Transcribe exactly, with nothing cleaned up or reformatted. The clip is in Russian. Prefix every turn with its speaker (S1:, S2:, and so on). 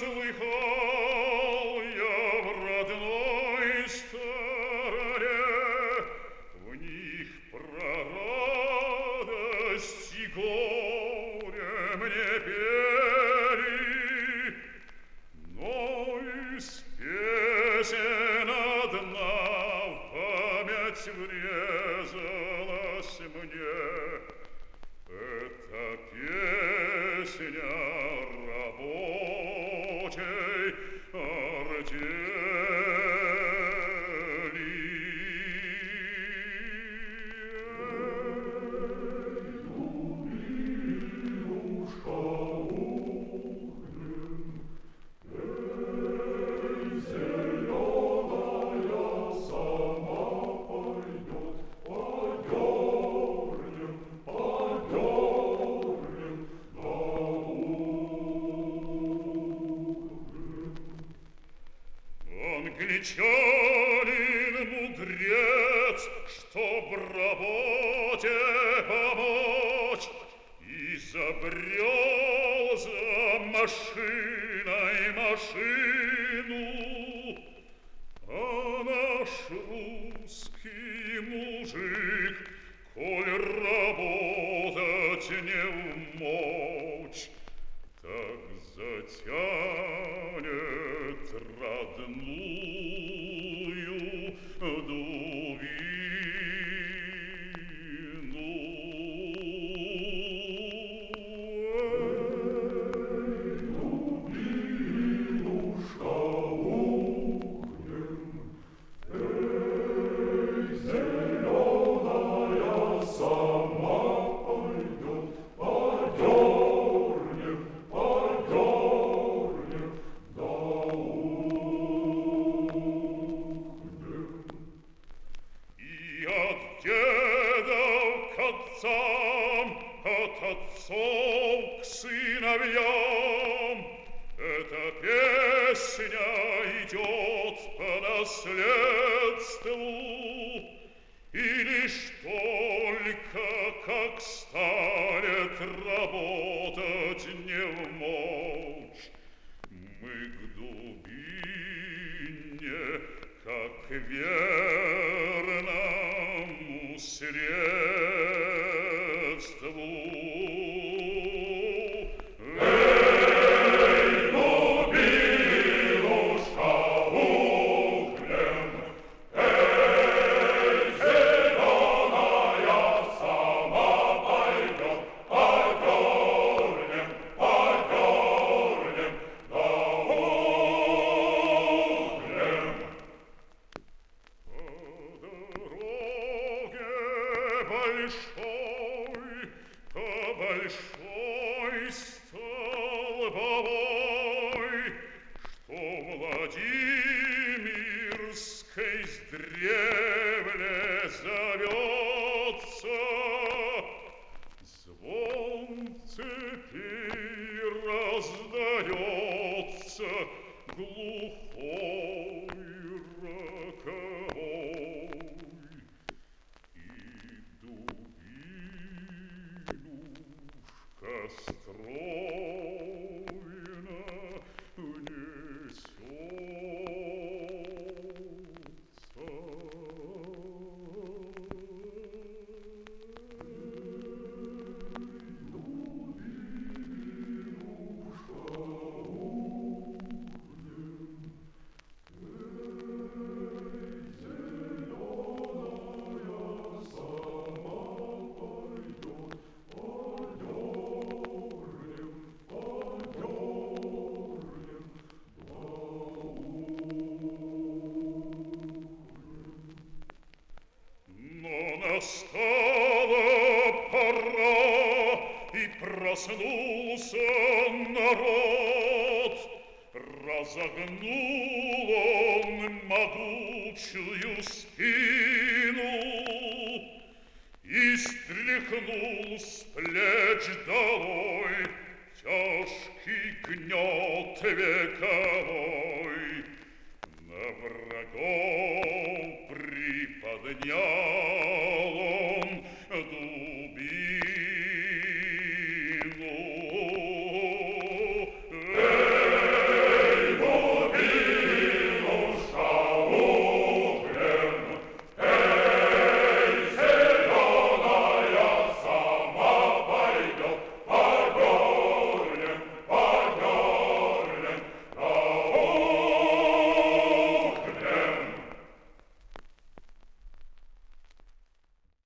S1: слыхал я в родной стороне, в них про радость и горе мне пели, но из песен одна в память врезалась мне. Это песня рабочей артели.
S2: Дубинушка ухнем, эй, зеленая сама пойдет, подернем, подернем на ухнем.
S1: Англичанин мудрец, чтоб работе помочь, изобрел за машиной машину, а наш русский мужик, коль работать не вмочь, так затянет родную дубину.
S2: Дубинушка ухнем, эй, зеленая сама пойдет, подернем, подернем на ухнем.
S1: И от дедов к отцам, от отцов к сыновьям эта песня идет по наследству, и лишь только как станет работать не вмочь, мы к дубине, как верному средству.
S2: Эй, дубинушка ухнем, эй, зеленая сама пойдет, подернем, подернем на ухнем.
S1: По дороге большой, по большой столбовой, что Владимирской издревле зовется, звон цепи раздается глухой, роковой, и дубинушка стройно несется. Настала пора, и проснулся народ. Разогнул он могучую спину и стряхнул с плеч долой тяжкий гнет вековой. На врагов приподнял